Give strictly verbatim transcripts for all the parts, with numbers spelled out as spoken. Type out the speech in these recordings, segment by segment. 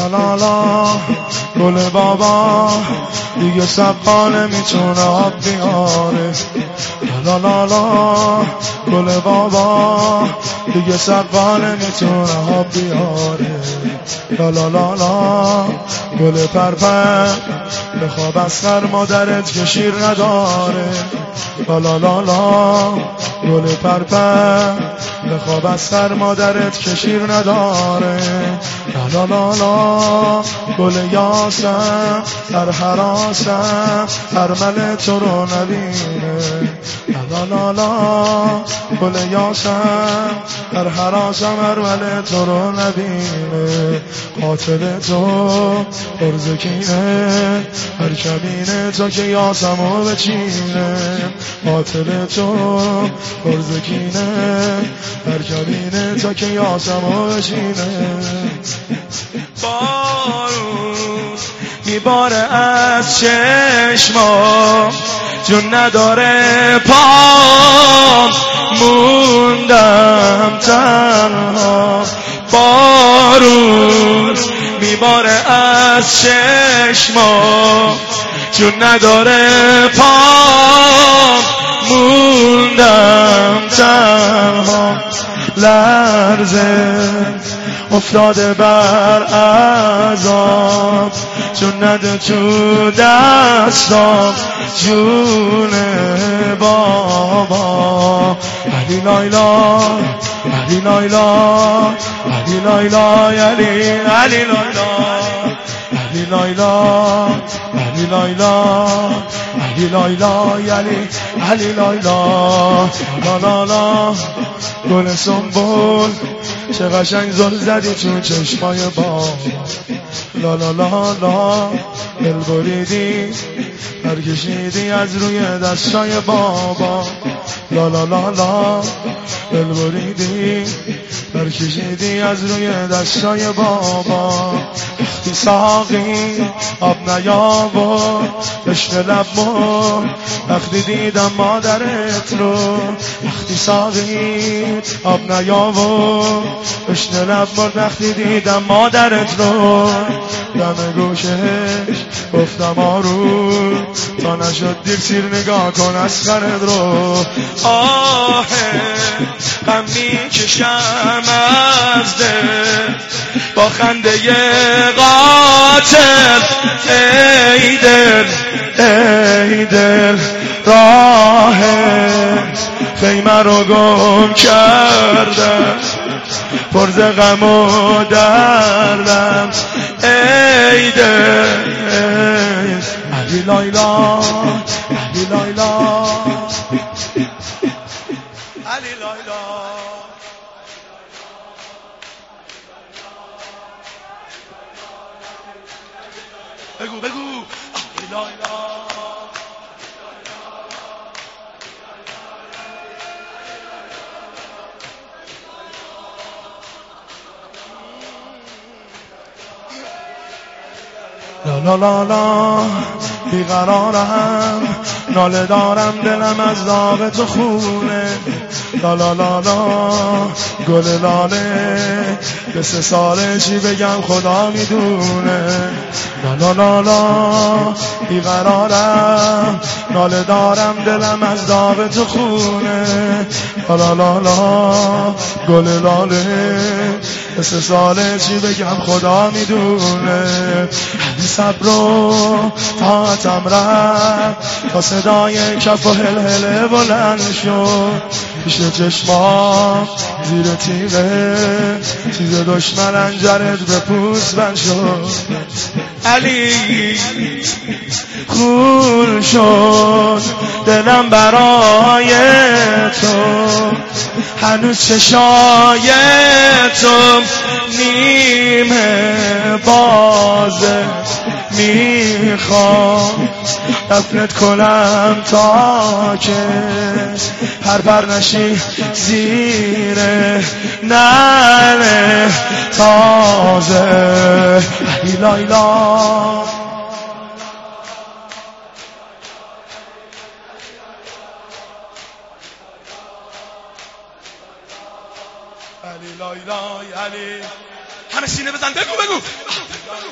لا لا لا گل بابا دیگه سقا نمیتونه آب بیاره. لا لا لا گل بابا دیگه سقا نمیتونه آب بیاره. لا لا لا لا گل پرپر بخواب از سر مادرت که شیر نداره. لا لا لا لا گل پرپر بخواب از سر مادرت که شیر نداره. لا لا لا لا گل یاسم در حراسم ارمل تو رو نبینه. لا لا لا گل یاسم در حراسم ارمل تو رو نبینه. قاتل تو پرزکینه هر کبینه تو که یاسمو بچینه. قاتل تو پرزکینه هر کبینه تو که یاسمو بچینه. بارون میباره از چشما جون نداره پام موندم تنها. بارون میباره از چشما جون نداره پام موندم تنها. لرزه افتاده بر عذاب چون نده تو دستام جون بابا. علی لایلا علی لایلا علی لایلا علی علی لایلا علی لایلا علی لایلا علی لایلا علی علی لایلا. لا لا لا گل سنبول چه قشنگ زل زدی تو چشمای با. لا لا لا لا دل بریدی پر کشیدی از روی دستای بابا. لا لا لا لا دل بریدی پر کشیدی از روی دستای بابا. وقتی ساقی آب نیاورد بشن لبمون وقتی دیدم مادرت رو. وقتی ساقی آب نیاورد بشن لبمون وقتی دیدم مادرت رو. دم گوشش گفتم آروم تا نشد دیر سیر نگاه کن از خرد رو. آه غم میکشم از دل با خنده قاتل. ای دل ای دل راه خیمه رو گم کردم پرز غم و دردم. ای دل علی لایلا علی لایلا علی لایلا. بگو بگو علی لایلا. لا لا لا لا بیقرارم ناله دارم دلم از داغ تو خونه. لا لا لا لا گل لاله به سه ساله چی بگم خدا میدونه. لا لا لا لا بیقرارم ناله دارم دلم از داغ تو خونه. لا لا لا لا گل لاله به سه ساله چی بگم خدا میدونه. علی صبر و طاعتم رفت تا صدای کف و هلهله بلند شد. پیش چشمام زیر تیغه چیز دشمن انجرت به پوست بند شد. علی خون شد دلم برای تو هنوز چشای تو نیمه بازه. میخوام دفنت کنم تا که پرپر نشی زیر نعل تازه. علی لایلا علی لایلا علی همه سینه بزن بگو بگو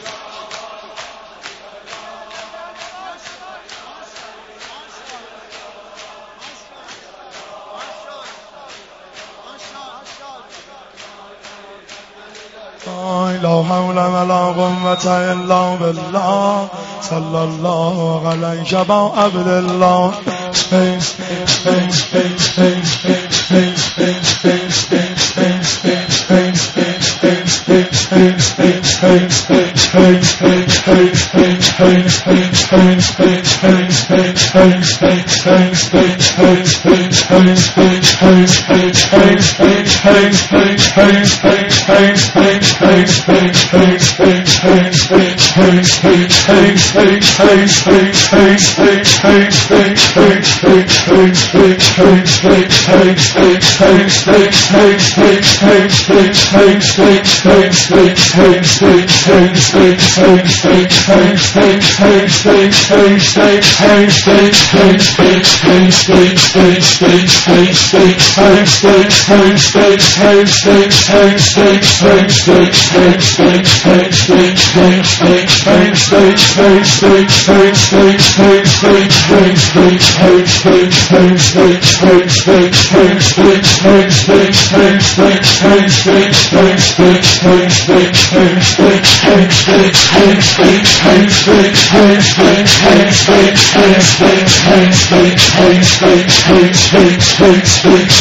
لا حول ولا قوة إلا بالله صلى الله عليك با عبد الله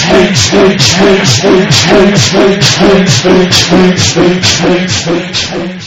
Hey,